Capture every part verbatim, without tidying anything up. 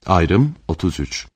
Ayrım otuz üç.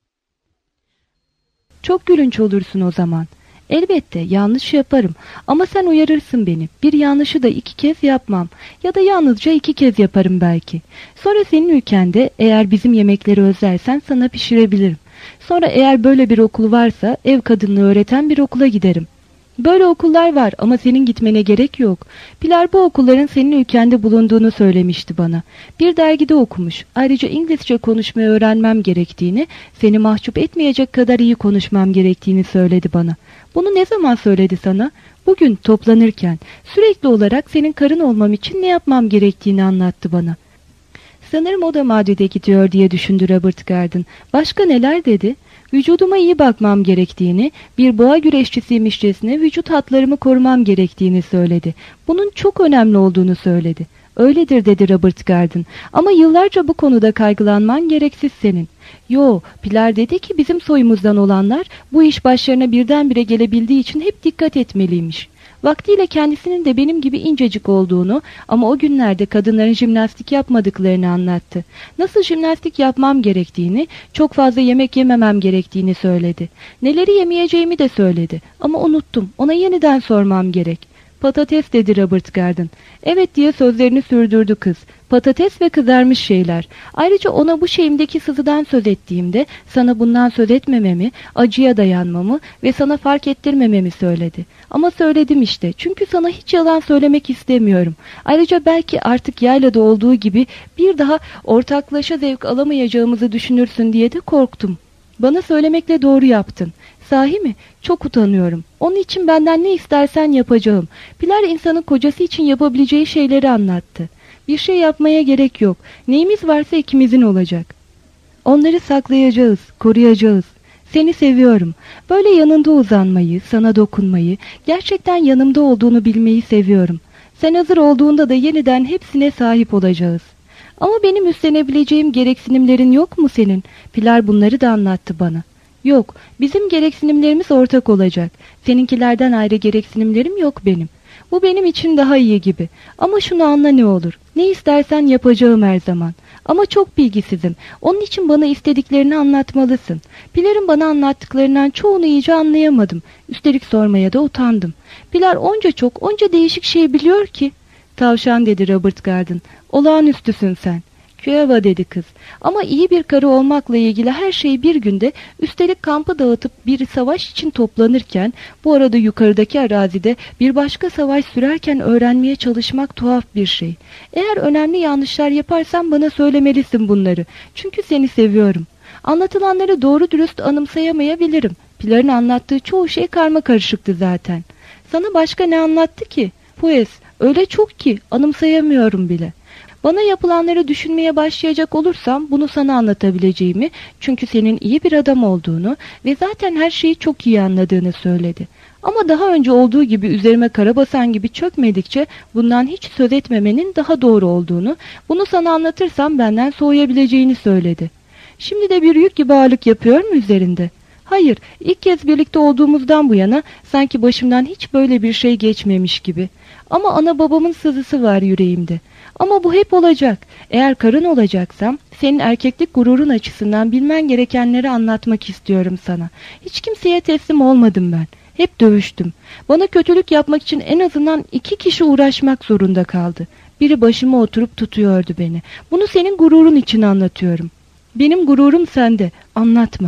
Çok gülünç olursun o zaman. Elbette yanlış yaparım ama sen uyarırsın beni. Bir yanlışı da iki kez yapmam ya da yalnızca iki kez yaparım belki. Sonra senin ülkende eğer bizim yemekleri özlersen sana pişirebilirim. Sonra eğer böyle bir okul varsa ev kadınlığı öğreten bir okula giderim. Böyle okullar var ama senin gitmene gerek yok. Pilar bu okulların senin ülkende bulunduğunu söylemişti bana. Bir dergide okumuş. Ayrıca İngilizce konuşmayı öğrenmem gerektiğini, seni mahcup etmeyecek kadar iyi konuşmam gerektiğini söyledi bana. Bunu ne zaman söyledi sana? Bugün toplanırken. Sürekli olarak senin karın olmam için ne yapmam gerektiğini anlattı bana. Sanırım o da Madrid'e gidiyor diye düşündü Robert Garden. Başka neler dedi? Vücuduma iyi bakmam gerektiğini, bir boğa güreşçisiymişçesine vücut hatlarımı korumam gerektiğini söyledi. Bunun çok önemli olduğunu söyledi. Öyledir dedi Robert Garden. Ama yıllarca bu konuda kaygılanman gereksiz senin. Yo, Pilar dedi ki bizim soyumuzdan olanlar bu iş başlarına birdenbire gelebildiği için hep dikkat etmeliymiş. Vaktiyle kendisinin de benim gibi incecik olduğunu ama o günlerde kadınların jimnastik yapmadıklarını anlattı. Nasıl jimnastik yapmam gerektiğini, çok fazla yemek yememem gerektiğini söyledi. Neleri yemeyeceğimi de söyledi ama unuttum, ona yeniden sormam gerek. Patates dedi Robert Garden. Evet diye sözlerini sürdürdü kız. Patates ve kızarmış şeyler. Ayrıca ona bu şeyimdeki sızıdan söz ettiğimde sana bundan söz etmememi, acıya dayanmamı ve sana fark ettirmememi söyledi. Ama söyledim işte çünkü sana hiç yalan söylemek istemiyorum. Ayrıca belki artık yaylada olduğu gibi bir daha ortaklaşa zevk alamayacağımızı düşünürsün diye de korktum. Bana söylemekle doğru yaptın. Sahi mi? Çok utanıyorum. Onun için benden ne istersen yapacağım. Pilar insanın kocası için yapabileceği şeyleri anlattı. Bir şey yapmaya gerek yok. Neyimiz varsa ikimizin olacak. Onları saklayacağız, koruyacağız. Seni seviyorum. Böyle yanında uzanmayı, sana dokunmayı, gerçekten yanımda olduğunu bilmeyi seviyorum. Sen hazır olduğunda da yeniden hepsine sahip olacağız. Ama benim üstlenebileceğim gereksinimlerin yok mu senin? Pilar bunları da anlattı bana. Yok, bizim gereksinimlerimiz ortak olacak. Seninkilerden ayrı gereksinimlerim yok benim. Bu benim için daha iyi gibi. Ama şunu anla ne olur. Ne istersen yapacağım her zaman. Ama çok bilgisizim. Onun için bana istediklerini anlatmalısın. Pilar'ın bana anlattıklarından çoğunu iyice anlayamadım. Üstelik sormaya da utandım. Pilar onca çok, onca değişik şey biliyor ki. Tavşan dedi Robert Garden. Olağanüstüsün sen. Küeva dedi kız. Ama iyi bir karı olmakla ilgili her şeyi bir günde, üstelik kampı dağıtıp bir savaş için toplanırken, bu arada yukarıdaki arazide bir başka savaş sürerken öğrenmeye çalışmak tuhaf bir şey. Eğer önemli yanlışlar yaparsan bana söylemelisin bunları. Çünkü seni seviyorum. Anlatılanları doğru dürüst anımsayamayabilirim. Pilar'ın anlattığı çoğu şey karmakarışıktı zaten. Sana başka ne anlattı ki? Pues, öyle çok ki anımsayamıyorum bile. Bana yapılanları düşünmeye başlayacak olursam bunu sana anlatabileceğimi, çünkü senin iyi bir adam olduğunu ve zaten her şeyi çok iyi anladığını söyledi. Ama daha önce olduğu gibi üzerime karabasan gibi çökmedikçe bundan hiç söz etmemenin daha doğru olduğunu, bunu sana anlatırsam benden soğuyabileceğini söyledi. Şimdi de bir yük gibi ağırlık yapıyor mu üzerinde? Hayır, ilk kez birlikte olduğumuzdan bu yana sanki başımdan hiç böyle bir şey geçmemiş gibi. Ama ana babamın sızısı var yüreğimde. Ama bu hep olacak. Eğer karın olacaksam, senin erkeklik gururun açısından bilmen gerekenleri anlatmak istiyorum sana. Hiç kimseye teslim olmadım ben. Hep dövüştüm. Bana kötülük yapmak için en azından iki kişi uğraşmak zorunda kaldı. Biri başıma oturup tutuyordu beni. Bunu senin gururun için anlatıyorum. Benim gururum sende. Anlatma.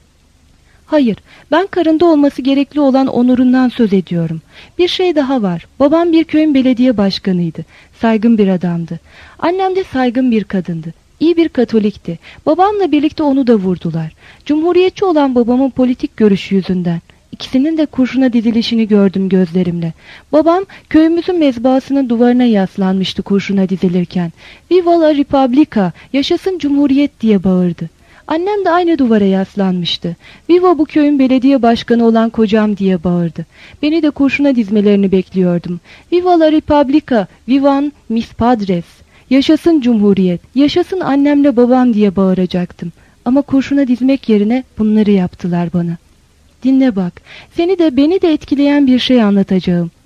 Hayır, ben karında olması gerekli olan onurundan söz ediyorum. Bir şey daha var. Babam bir köyün belediye başkanıydı. Saygın bir adamdı. Annem de saygın bir kadındı. İyi bir Katolikti. Babamla birlikte onu da vurdular. Cumhuriyetçi olan babamın politik görüşü yüzünden. İkisinin de kurşuna dizilişini gördüm gözlerimle. Babam köyümüzün mezbahasının duvarına yaslanmıştı kurşuna dizilirken. Viva la Repubblica, yaşasın Cumhuriyet diye bağırdı. Annem de aynı duvara yaslanmıştı. Viva bu köyün belediye başkanı olan kocam diye bağırdı. Beni de kurşuna dizmelerini bekliyordum. Viva la Repubblica, vivan mis padres. Yaşasın Cumhuriyet, yaşasın annemle babam diye bağıracaktım. Ama kurşuna dizmek yerine bunları yaptılar bana. Dinle bak, seni de beni de etkileyen bir şey anlatacağım.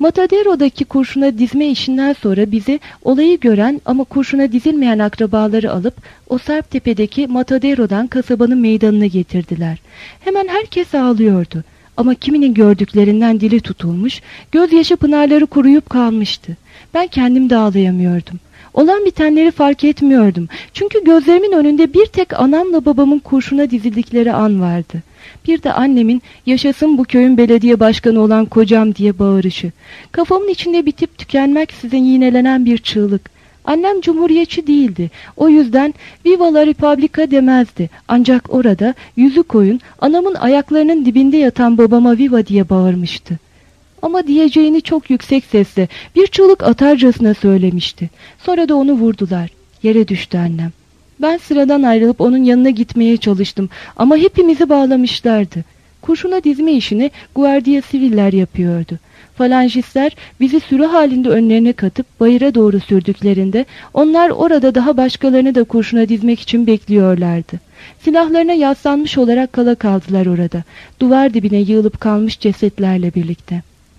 Matadero'daki kurşuna dizme işinden sonra bizi olayı gören ama kurşuna dizilmeyen akrabaları alıp o Sarptepe'deki Matadero'dan kasabanın meydanına getirdiler. Hemen herkes ağlıyordu. Ama kiminin gördüklerinden dili tutulmuş, gözyaşı pınarları kuruyup kalmıştı. Ben kendim de ağlayamıyordum. Olan bitenleri fark etmiyordum. Çünkü gözlerimin önünde bir tek anamla babamın kurşuna dizildikleri an vardı. Bir de annemin yaşasın bu köyün belediye başkanı olan kocam diye bağırışı. Kafamın içinde bitip tükenmeksizin yinelenen bir çığlık. Annem cumhuriyetçi değildi. O yüzden Viva la Repubblica demezdi. Ancak orada yüzü koyun anamın ayaklarının dibinde yatan babama Viva diye bağırmıştı. Ama diyeceğini çok yüksek sesle bir çığlık atarcasına söylemişti. Sonra da onu vurdular. Yere düştü annem. Ben sıradan ayrılıp onun yanına gitmeye çalıştım ama hepimizi bağlamışlardı. Kurşuna dizme işini Guardia Siviller yapıyordu. Falangistler bizi sürü halinde önlerine katıp bayıra doğru sürdüklerinde onlar orada daha başkalarını da kurşuna dizmek için bekliyorlardı. Silahlarına yaslanmış olarak kala kaldılar orada, duvar dibine yığılıp kalmış cesetlerle birlikte.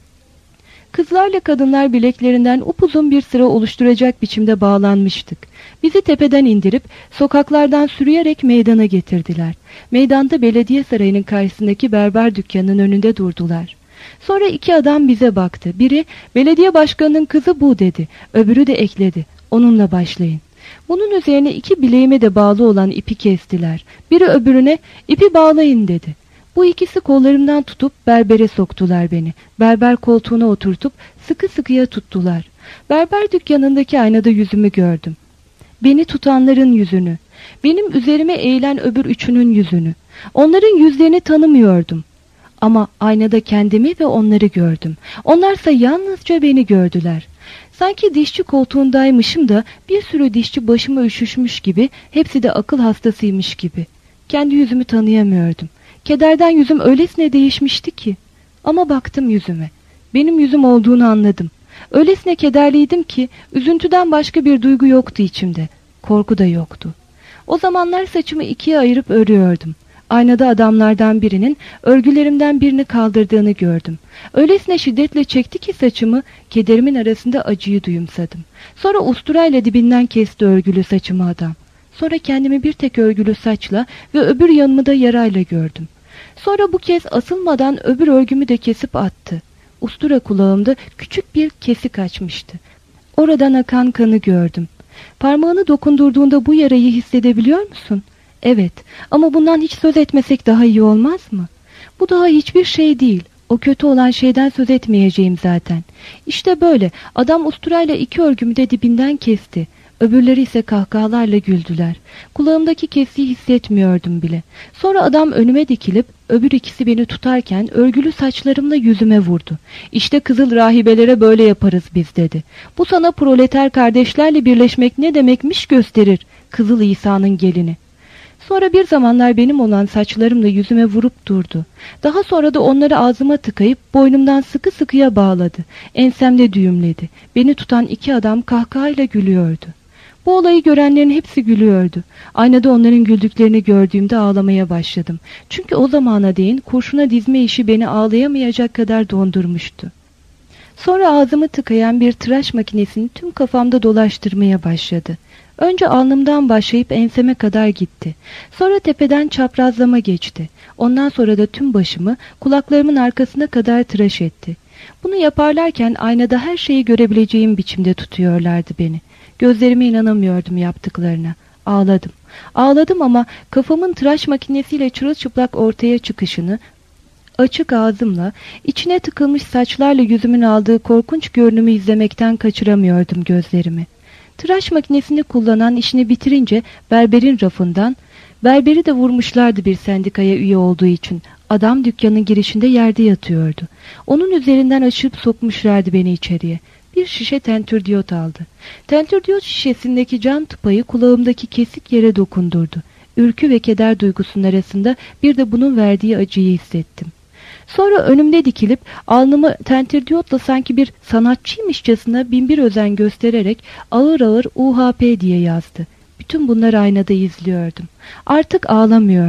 Kızlarla kadınlar bileklerinden upuzun bir sıra oluşturacak biçimde bağlanmıştık. Bizi tepeden indirip sokaklardan sürüyerek meydana getirdiler. Meydanda belediye sarayının karşısındaki berber dükkanının önünde durdular. Sonra iki adam bize baktı. Biri belediye başkanının kızı bu dedi. Öbürü de ekledi. Onunla başlayın. Bunun üzerine iki bileğime de bağlı olan ipi kestiler. Biri öbürüne ipi bağlayın dedi. Bu ikisi kollarımdan tutup berbere soktular beni. Berber koltuğuna oturtup sıkı sıkıya tuttular. Berber dükkanındaki aynada yüzümü gördüm. Beni tutanların yüzünü. Benim üzerime eğilen öbür üçünün yüzünü. Onların yüzlerini tanımıyordum. Ama aynada kendimi ve onları gördüm. Onlarsa yalnızca beni gördüler. Sanki dişçi koltuğundaymışım da bir sürü dişçi başıma üşüşmüş gibi, hepsi de akıl hastasıymış gibi. Kendi yüzümü tanıyamıyordum. Kederden yüzüm öylesine değişmişti ki. Ama baktım yüzüme. Benim yüzüm olduğunu anladım. Öylesine kederliydim ki üzüntüden başka bir duygu yoktu içimde. Korku da yoktu. O zamanlar saçımı ikiye ayırıp örüyordum. Aynada adamlardan birinin örgülerimden birini kaldırdığını gördüm. Öylesine şiddetle çekti ki saçımı, kederimin arasında acıyı duyumsadım. Sonra usturayla dibinden kesti örgülü saçımı adam. Sonra kendimi bir tek örgülü saçla ve öbür yanımı da yarayla gördüm. Sonra bu kez asılmadan öbür örgümü de kesip attı. Ustura kulağımda küçük bir kesik açmıştı. Oradan akan kanı gördüm. Parmağını dokundurduğunda bu yarayı hissedebiliyor musun? Evet, ama bundan hiç söz etmesek daha iyi olmaz mı? Bu daha hiçbir şey değil. O kötü olan şeyden söz etmeyeceğim zaten. İşte böyle, adam usturayla iki örgümü de dibinden kesti. Öbürleri ise kahkahalarla güldüler. Kulağımdaki kesiği hissetmiyordum bile. Sonra adam önüme dikilip öbür ikisi beni tutarken örgülü saçlarımla yüzüme vurdu. İşte kızıl rahibelere böyle yaparız biz dedi. Bu sana proleter kardeşlerle birleşmek ne demekmiş gösterir. Kızıl İsa'nın gelini. Sonra bir zamanlar benim olan saçlarımla yüzüme vurup durdu. Daha sonra da onları ağzıma tıkayıp boynumdan sıkı sıkıya bağladı. Ensemde düğümledi. Beni tutan iki adam kahkahayla gülüyordu. Bu olayı görenlerin hepsi gülüyordu. Aynada onların güldüklerini gördüğümde ağlamaya başladım. Çünkü o zamana değin kurşuna dizme işi beni ağlayamayacak kadar dondurmuştu. Sonra ağzımı tıkayan bir tıraş makinesini tüm kafamda dolaştırmaya başladı. Önce alnımdan başlayıp enseme kadar gitti. Sonra tepeden çaprazlama geçti. Ondan sonra da tüm başımı kulaklarımın arkasına kadar tıraş etti. Bunu yaparlarken aynada her şeyi görebileceğim biçimde tutuyorlardı beni. Gözlerime inanamıyordum yaptıklarına. Ağladım. Ağladım ama kafamın tıraş makinesiyle çırılçıplak ortaya çıkışını, açık ağzımla, içine tıkılmış saçlarla yüzümün aldığı korkunç görünümü izlemekten kaçıramıyordum gözlerimi. Tıraş makinesini kullanan işini bitirince berberin rafından, berberi de vurmuşlardı bir sendikaya üye olduğu için. Adam dükkanın girişinde yerde yatıyordu. Onun üzerinden açıp sokmuşlardı beni içeriye. Bir şişe tentürdiyot aldı. Tentürdiyot şişesindeki cam tıpayı kulağımdaki kesik yere dokundurdu. Ürkü ve keder duygusunun arasında bir de bunun verdiği acıyı hissettim. Sonra önümde dikilip alnımı tentürdiyotla sanki bir sanatçıymışçasına binbir özen göstererek ağır ağır U H P diye yazdı. Bütün bunları aynada izliyordum. Artık ağlamıyordum.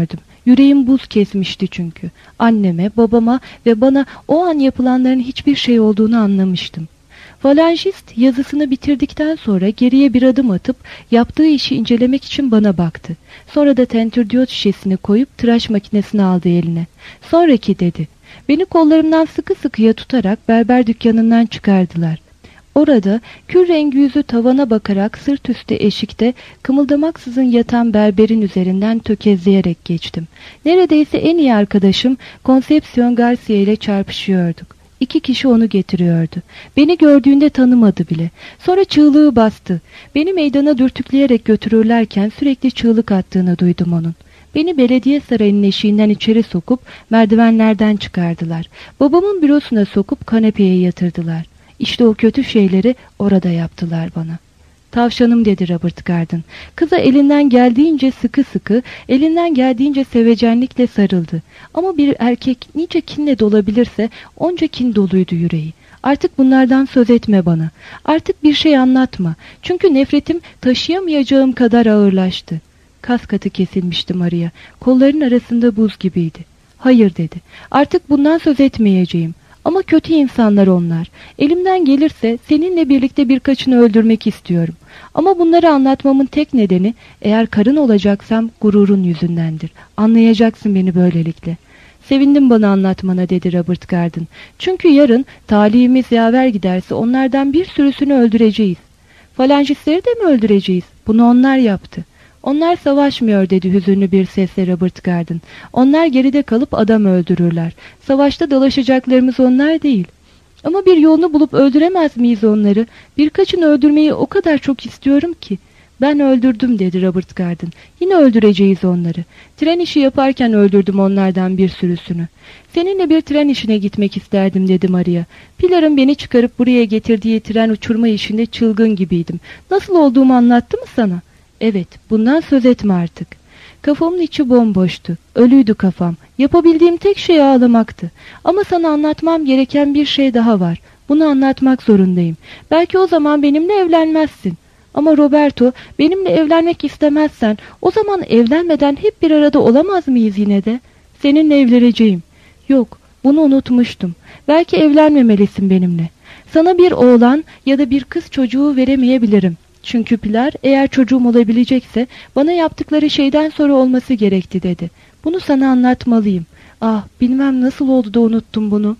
Yüreğim buz kesmişti çünkü. Anneme, babama ve bana o an yapılanların hiçbir şey olduğunu anlamıştım. Falangist yazısını bitirdikten sonra geriye bir adım atıp yaptığı işi incelemek için bana baktı. Sonra da tentürdiyot şişesini koyup tıraş makinesini aldı eline. "Sonraki," dedi. Beni kollarımdan sıkı sıkıya tutarak berber dükkanından çıkardılar. Orada kül rengi yüzü tavana bakarak sırt üstü eşikte kımıldamaksızın yatan berberin üzerinden tökezleyerek geçtim. Neredeyse en iyi arkadaşım Concepcion Garcia ile çarpışıyorduk. İki kişi onu getiriyordu. Beni gördüğünde tanımadı bile. Sonra çığlığı bastı. Beni meydana dürtükleyerek götürürlerken sürekli çığlık attığını duydum onun. Beni belediye sarayının eşiğinden içeri sokup merdivenlerden çıkardılar. Babamın bürosuna sokup kanepeye yatırdılar. İşte o kötü şeyleri orada yaptılar bana. "Tavşanım," dedi Robert Garden. Kıza elinden geldiğince sıkı sıkı, elinden geldiğince sevecenlikle sarıldı. Ama bir erkek nice kinle dolabilirse onca kin doluydu yüreği. "Artık bunlardan söz etme bana. Artık bir şey anlatma. Çünkü nefretim taşıyamayacağım kadar ağırlaştı." Kas katı kesilmişti Maria. Kolların arasında buz gibiydi. "Hayır," dedi. "Artık bundan söz etmeyeceğim. Ama kötü insanlar onlar. Elimden gelirse seninle birlikte birkaçını öldürmek istiyorum. Ama bunları anlatmamın tek nedeni, eğer karın olacaksam gururun yüzündendir. Anlayacaksın beni böylelikle." "Sevindim bana anlatmana," dedi Robert Garden. "Çünkü yarın talihimiz yaver giderse onlardan bir sürüsünü öldüreceğiz." "Falangistleri de mi öldüreceğiz? Bunu onlar yaptı." "Onlar savaşmıyor," dedi hüzünlü bir sesle Robert Garden. "Onlar geride kalıp adam öldürürler. Savaşta dalaşacaklarımız onlar değil." "Ama bir yolunu bulup öldüremez miyiz onları? Birkaçını öldürmeyi o kadar çok istiyorum ki." "Ben öldürdüm," dedi Robert Garden. "Yine öldüreceğiz onları. Tren işi yaparken öldürdüm onlardan bir sürüsünü." "Seninle bir tren işine gitmek isterdim," dedi Maria. "Pilar'ın beni çıkarıp buraya getirdiği tren uçurma işinde çılgın gibiydim. Nasıl olduğumu anlattı mı sana?" "Evet, bundan söz etme artık." Kafamın içi bomboştu. Ölüydü kafam. Yapabildiğim tek şey ağlamaktı. "Ama sana anlatmam gereken bir şey daha var. Bunu anlatmak zorundayım. Belki o zaman benimle evlenmezsin. Ama Roberto, benimle evlenmek istemezsen o zaman evlenmeden hep bir arada olamaz mıyız yine de?" "Seninle evleneceğim." "Yok, bunu unutmuştum. Belki evlenmemelisin benimle. Sana bir oğlan ya da bir kız çocuğu veremeyebilirim. Çünkü Pilar eğer çocuğum olabilecekse bana yaptıkları şeyden sonra olması gerekti," dedi. "Bunu sana anlatmalıyım. Ah, bilmem nasıl oldu da unuttum bunu."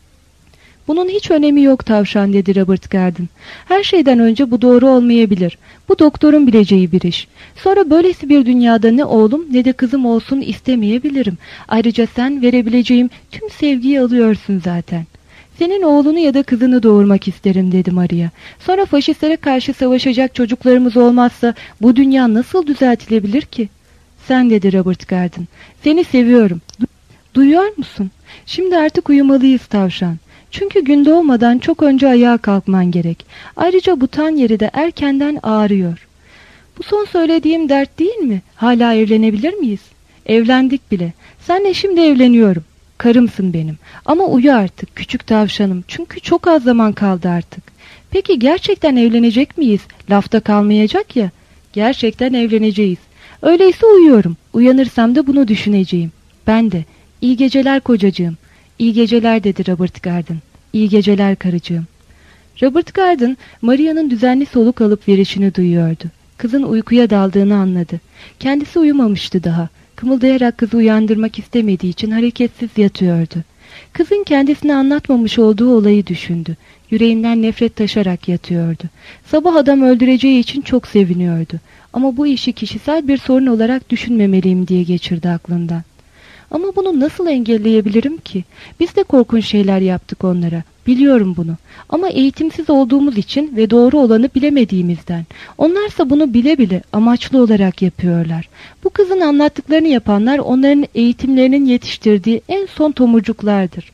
"Bunun hiç önemi yok tavşan," dedi Robert Garden. "Her şeyden önce bu doğru olmayabilir. Bu doktorun bileceği bir iş. Sonra böylesi bir dünyada ne oğlum ne de kızım olsun istemeyebilirim. Ayrıca sen verebileceğim tüm sevgiyi alıyorsun zaten." "Senin oğlunu ya da kızını doğurmak isterim," dedi Maria. "Sonra faşistlere karşı savaşacak çocuklarımız olmazsa bu dünya nasıl düzeltilebilir ki?" "Sen," dedi Robert Garden. "Seni seviyorum. Du Duyuyor musun? Şimdi artık uyumalıyız tavşan. Çünkü gün doğmadan çok önce ayağa kalkman gerek. Ayrıca bu tan yeri de erkenden ağrıyor." "Bu son söylediğim dert değil mi? Hala evlenebilir miyiz?" "Evlendik bile. Senle şimdi evleniyorum. Karımsın benim. Ama uyu artık küçük tavşanım. Çünkü çok az zaman kaldı artık." "Peki gerçekten evlenecek miyiz? Lafta kalmayacak ya." "Gerçekten evleneceğiz." "Öyleyse uyuyorum. Uyanırsam da bunu düşüneceğim." "Ben de. İyi geceler kocacığım." "İyi geceler," dedi Robert Garden. "İyi geceler karıcığım." Robert Garden, Maria'nın düzenli soluk alıp verişini duyuyordu. Kızın uykuya daldığını anladı. Kendisi uyumamıştı daha. Kımıldayarak kızı uyandırmak istemediği için hareketsiz yatıyordu. Kızın kendisine anlatmamış olduğu olayı düşündü. Yüreğinden nefret taşarak yatıyordu. Sabah adam öldüreceği için çok seviniyordu. Ama bu işi kişisel bir sorun olarak düşünmemeliyim diye geçirdi aklından. "Ama bunu nasıl engelleyebilirim ki? Biz de korkunç şeyler yaptık onlara. Biliyorum bunu. Ama eğitimsiz olduğumuz için ve doğru olanı bilemediğimizden. Onlarsa bunu bile bile amaçlı olarak yapıyorlar. Bu kızın anlattıklarını yapanlar onların eğitimlerinin yetiştirdiği en son tomurcuklardır.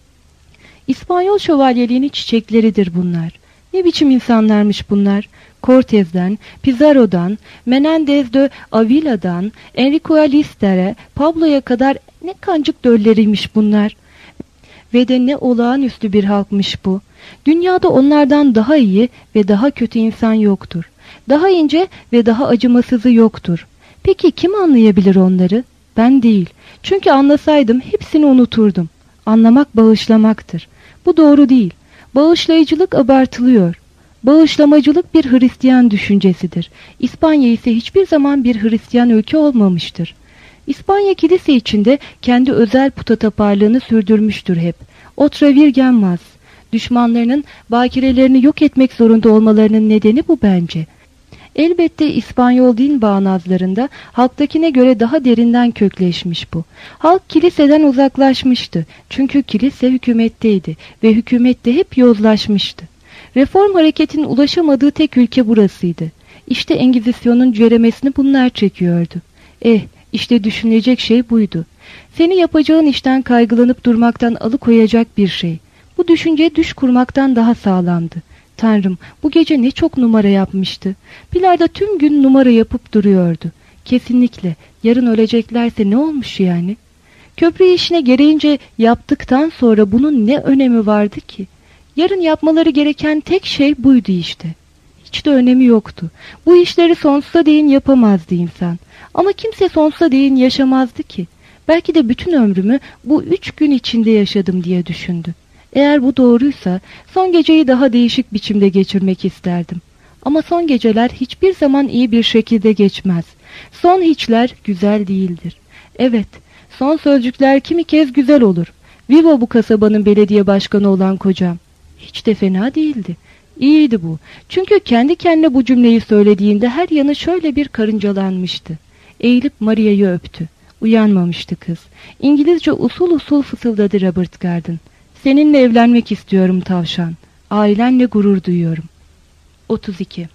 İspanyol şövalyeliğinin çiçekleridir bunlar. Ne biçim insanlarmış bunlar? Cortez'den, Pizarro'dan, Menendez de Avila'dan, Enrico Alister'e, Pablo'ya kadar ne kancık dölleriymiş bunlar. Ve de ne olağanüstü bir halkmış bu. Dünyada onlardan daha iyi ve daha kötü insan yoktur. Daha ince ve daha acımasızı yoktur. Peki kim anlayabilir onları? Ben değil. Çünkü anlasaydım hepsini unuturdum. Anlamak bağışlamaktır. Bu doğru değil. Bağışlayıcılık abartılıyor. Bağışlamacılık bir Hristiyan düşüncesidir. İspanya ise hiçbir zaman bir Hristiyan ülke olmamıştır. İspanya kilise içinde kendi özel putataparlığını sürdürmüştür hep. Otra virgen düşmanlarının bakirelerini yok etmek zorunda olmalarının nedeni bu bence. Elbette İspanyol din bağnazlarında halktakine göre daha derinden kökleşmiş bu. Halk kiliseden uzaklaşmıştı. Çünkü kilise hükümetteydi ve hükümette hep yozlaşmıştı. Reform hareketinin ulaşamadığı tek ülke burasıydı. İşte Engizisyon'un ceremesini bunlar çekiyordu. Eh, işte düşünülecek şey buydu. Seni yapacağın işten kaygılanıp durmaktan alıkoyacak bir şey. Bu düşünce düş kurmaktan daha sağlamdı. Tanrım, bu gece ne çok numara yapmıştı. Pilar da tüm gün numara yapıp duruyordu. Kesinlikle, yarın öleceklerse ne olmuş yani? Köprü işine gereğince yaptıktan sonra bunun ne önemi vardı ki? Yarın yapmaları gereken tek şey buydu işte. Hiç de önemi yoktu. Bu işleri sonsuza değin yapamazdı insan. Ama kimse sonsuza değin yaşamazdı ki. Belki de bütün ömrümü bu üç gün içinde yaşadım diye düşündü. Eğer bu doğruysa son geceyi daha değişik biçimde geçirmek isterdim. Ama son geceler hiçbir zaman iyi bir şekilde geçmez. Son hiçler güzel değildir. Evet, son sözcükler kimi kez güzel olur. Viva bu kasabanın belediye başkanı olan kocam. Hiç de fena değildi. İyiydi bu. Çünkü kendi kendine bu cümleyi söylediğinde her yanı şöyle bir karıncalanmıştı. Eğilip Maria'yı öptü. Uyanmamıştı kız. İngilizce usul usul fısıldadı Robert Garden. Seninle evlenmek istiyorum tavşan. Ailenle gurur duyuyorum. otuz iki.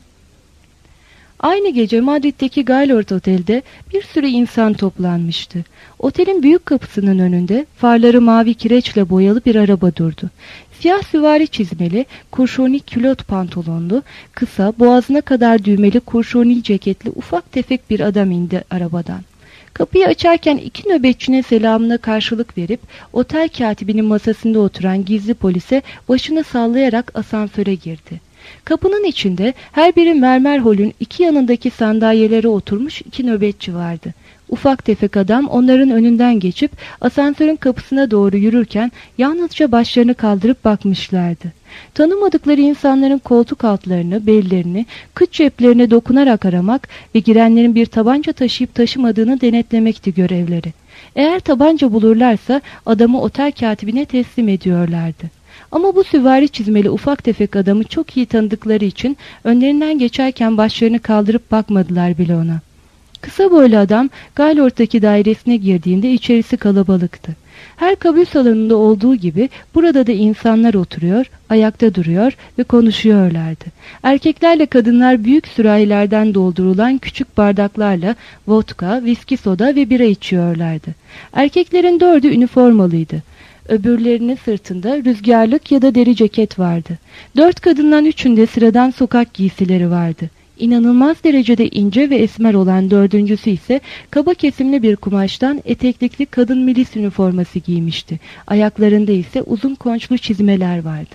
Aynı gece Madrid'deki Gaylord Otel'de bir sürü insan toplanmıştı. Otelin büyük kapısının önünde farları mavi kireçle boyalı bir araba durdu. Siyah süvari çizmeli, kurşuni külot pantolonlu, kısa, boğazına kadar düğmeli kurşuni ceketli ufak tefek bir adam indi arabadan. Kapıyı açarken iki nöbetçinin selamına karşılık verip otel katibinin masasında oturan gizli polise başını sallayarak asansöre girdi. Kapının içinde her biri mermer holün iki yanındaki sandalyelere oturmuş iki nöbetçi vardı. Ufak tefek adam onların önünden geçip asansörün kapısına doğru yürürken yalnızca başlarını kaldırıp bakmışlardı. Tanımadıkları insanların koltuk altlarını, bellerini, kıç ceplerine dokunarak aramak ve girenlerin bir tabanca taşıyıp taşımadığını denetlemekti görevleri. Eğer tabanca bulurlarsa adamı otel katibine teslim ediyorlardı. Ama bu süvari çizmeli ufak tefek adamı çok iyi tanıdıkları için önlerinden geçerken başlarını kaldırıp bakmadılar bile ona. Kısa boylu adam Gaylord'daki dairesine girdiğinde içerisi kalabalıktı. Her kabul salonunda olduğu gibi burada da insanlar oturuyor, ayakta duruyor ve konuşuyorlardı. Erkeklerle kadınlar büyük sürahilerden doldurulan küçük bardaklarla vodka, viski soda ve bira içiyorlardı. Erkeklerin dördü üniformalıydı. Öbürlerinin sırtında rüzgarlık ya da deri ceket vardı. Dört kadından üçünde sıradan sokak giysileri vardı. İnanılmaz derecede ince ve esmer olan dördüncüsü ise kaba kesimli bir kumaştan eteklikli kadın milis üniforması giymişti. Ayaklarında ise uzun konçlu çizmeler vardı.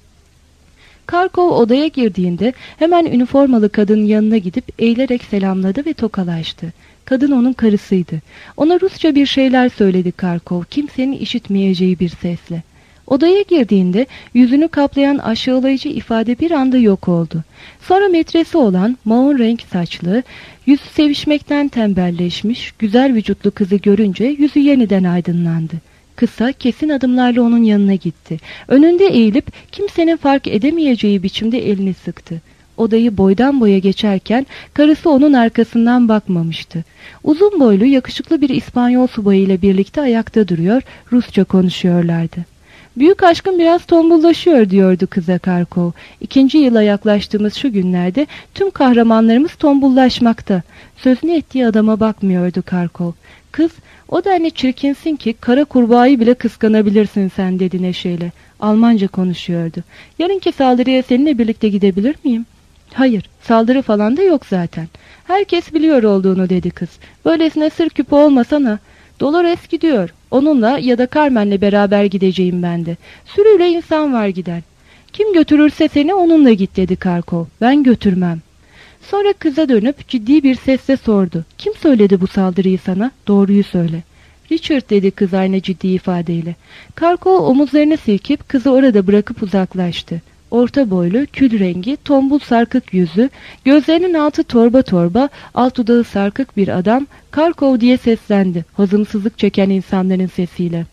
Karkov odaya girdiğinde hemen üniformalı kadının yanına gidip eğilerek selamladı ve tokalaştı. Kadın onun karısıydı. Ona Rusça bir şeyler söyledi Karkov, kimsenin işitmeyeceği bir sesle. Odaya girdiğinde yüzünü kaplayan aşağılayıcı ifade bir anda yok oldu. Sonra metresi olan maun renk saçlı, yüzü sevişmekten tembelleşmiş, güzel vücutlu kızı görünce yüzü yeniden aydınlandı. Kısa, kesin adımlarla onun yanına gitti. Önünde eğilip kimsenin fark edemeyeceği biçimde elini sıktı. Odayı boydan boya geçerken karısı onun arkasından bakmamıştı. Uzun boylu, yakışıklı bir İspanyol subayıyla birlikte ayakta duruyor, Rusça konuşuyorlardı. Büyük aşkım biraz tombullaşıyor diyordu kıza Karkov. İkinci yıla yaklaştığımız şu günlerde tüm kahramanlarımız tombullaşmakta. Sözünü ettiği adama bakmıyordu Karkov. Kız, o denli çirkinsin ki kara kurbağayı bile kıskanabilirsin sen dedi neşeyle. Almanca konuşuyordu. Yarınki saldırıya seninle birlikte gidebilir miyim? Hayır, saldırı falan da yok zaten. Herkes biliyor olduğunu dedi kız. Böylesine sır küpü olmasana. Dolores gidiyor. Onunla ya da Carmen'le beraber gideceğim ben de. Sürüyle insan var giden. Kim götürürse seni onunla git dedi Karkov. Ben götürmem. Sonra kıza dönüp ciddi bir sesle sordu. Kim söyledi bu saldırıyı sana? Doğruyu söyle. Richard, dedi kız aynı ciddi ifadeyle. Karko omuzlarını silkip kızı orada bırakıp uzaklaştı. Orta boylu, kül rengi, tombul sarkık yüzü, gözlerinin altı torba torba, alt dudağı sarkık bir adam Karkov diye seslendi, hazımsızlık çeken insanların sesiyle.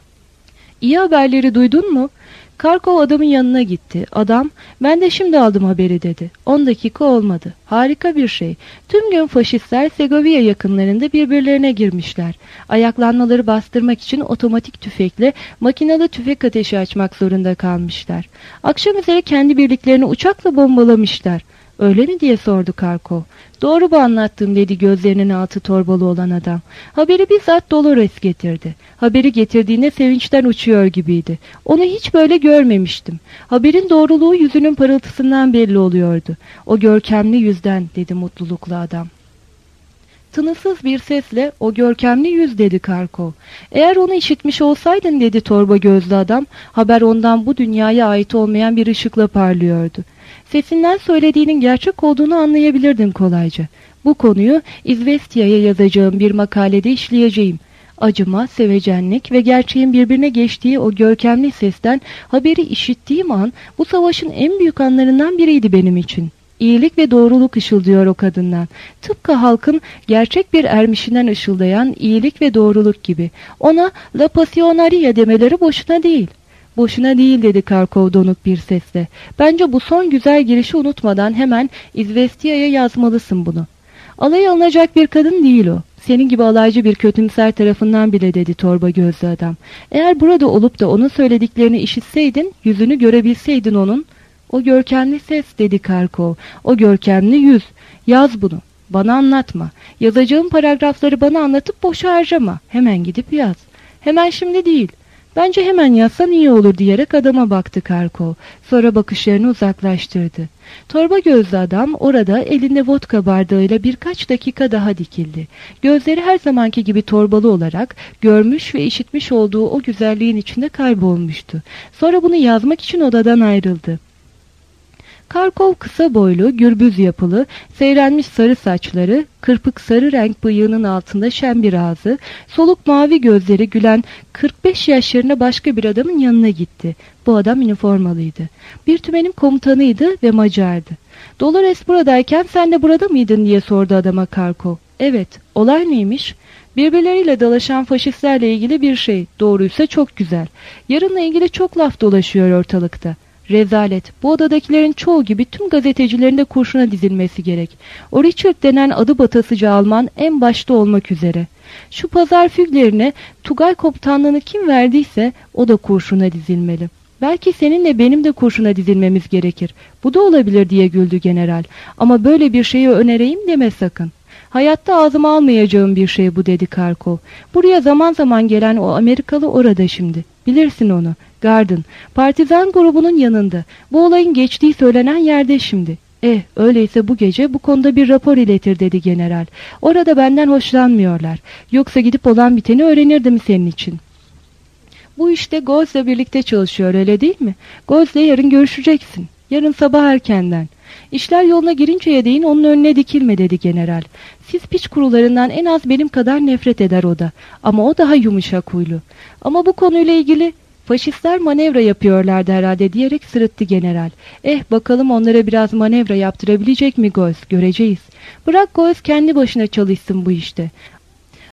İyi haberleri duydun mu? Karkov adamın yanına gitti. Adam, ben de şimdi aldım haberi, dedi. On dakika olmadı. Harika bir şey. Tüm gün faşistler Segovia yakınlarında birbirlerine girmişler. Ayaklanmaları bastırmak için otomatik tüfekle makinalı tüfek ateşi açmak zorunda kalmışlar. Akşam üzeri kendi birliklerini uçakla bombalamışlar. Öyle mi diye sordu Karkov. Doğru bu anlattığım, dedi gözlerinin altı torbalı olan adam. Haberi bizzat Dolores getirdi. Haberi getirdiğinde sevinçten uçuyor gibiydi. Onu hiç böyle görmemiştim. Haberin doğruluğu yüzünün parıltısından belli oluyordu. O görkemli yüzden, dedi mutlulukla adam. Tınısız bir sesle o görkemli yüz, dedi Karkov. Eğer onu işitmiş olsaydın, dedi torba gözlü adam, haber ondan bu dünyaya ait olmayan bir ışıkla parlıyordu. Sesinden söylediğinin gerçek olduğunu anlayabilirdim kolayca. Bu konuyu İzvestiya'ya yazacağım bir makalede işleyeceğim. Acıma, sevecenlik ve gerçeğin birbirine geçtiği o görkemli sesten haberi işittiğim an bu savaşın en büyük anlarından biriydi benim için. İyilik ve doğruluk ışıldıyor o kadından. Tıpkı halkın gerçek bir ermişinden ışıldayan iyilik ve doğruluk gibi. Ona La Pasionaria demeleri boşuna değil. Boşuna değil, dedi Karkov donuk bir sesle. Bence bu son güzel girişi unutmadan hemen İzvestiya'ya yazmalısın bunu. Alay alınacak bir kadın değil o. Senin gibi alaycı bir kötümser tarafından bile, dedi torba gözlü adam. Eğer burada olup da onun söylediklerini işitseydin, yüzünü görebilseydin onun. O görkemli ses, dedi Karkov. O görkemli yüz. Yaz bunu. Bana anlatma. Yazacağım paragrafları bana anlatıp boşa harcama. Hemen gidip yaz. Hemen şimdi değil. Bence hemen yazsan iyi olur, diyerek adama baktı Karkov. Sonra bakışlarını uzaklaştırdı. Torba gözlü adam orada elinde vodka bardağıyla birkaç dakika daha dikildi. Gözleri her zamanki gibi torbalı olarak görmüş ve işitmiş olduğu o güzelliğin içinde kaybolmuştu. Sonra bunu yazmak için odadan ayrıldı. Karkov kısa boylu, gürbüz yapılı, seyrelmiş sarı saçları, kırpık sarı renk bıyığının altında şen bir ağzı, soluk mavi gözleri gülen kırk beş yaşlarında başka bir adamın yanına gitti. Bu adam üniformalıydı. Bir tümenin komutanıydı ve Macardı. Dolores buradayken sen de burada mıydın diye sordu adama Karkov. Evet, olay neymiş? Birbirleriyle dalaşan faşistlerle ilgili bir şey. Doğruysa çok güzel. Yarınla ilgili çok laf dolaşıyor ortalıkta. Rezalet. Bu odadakilerin çoğu gibi tüm gazetecilerin de kurşuna dizilmesi gerek. O Richard denen adı batasıca Alman en başta olmak üzere. Şu pazar füglerine Tugay komutanlığını kim verdiyse o da kurşuna dizilmeli. Belki seninle benim de kurşuna dizilmemiz gerekir. Bu da olabilir, diye güldü general. Ama böyle bir şeyi önereyim deme sakın. Hayatta ağzıma almayacağım bir şey bu, dedi Karkov. Buraya zaman zaman gelen o Amerikalı orada şimdi. Bilirsin onu. Garden. Partizan grubunun yanında. Bu olayın geçtiği söylenen yerde şimdi. Eh, öyleyse bu gece bu konuda bir rapor iletir, dedi general. Orada benden hoşlanmıyorlar. Yoksa gidip olan biteni öğrenirdim senin için. Bu işte Golz'la birlikte çalışıyor, öyle değil mi? Golz'la yarın görüşeceksin. Yarın sabah erkenden. İşler yoluna girinceye değin onun önüne dikilme, dedi general. Siz piç kurularından en az benim kadar nefret eder o da. Ama o daha yumuşak huylu. Ama bu konuyla ilgili faşistler manevra yapıyorlardı herhalde, diyerek sırıttı general. Eh, bakalım onlara biraz manevra yaptırabilecek mi Golz? Göreceğiz. Bırak Golz kendi başına çalışsın bu işte.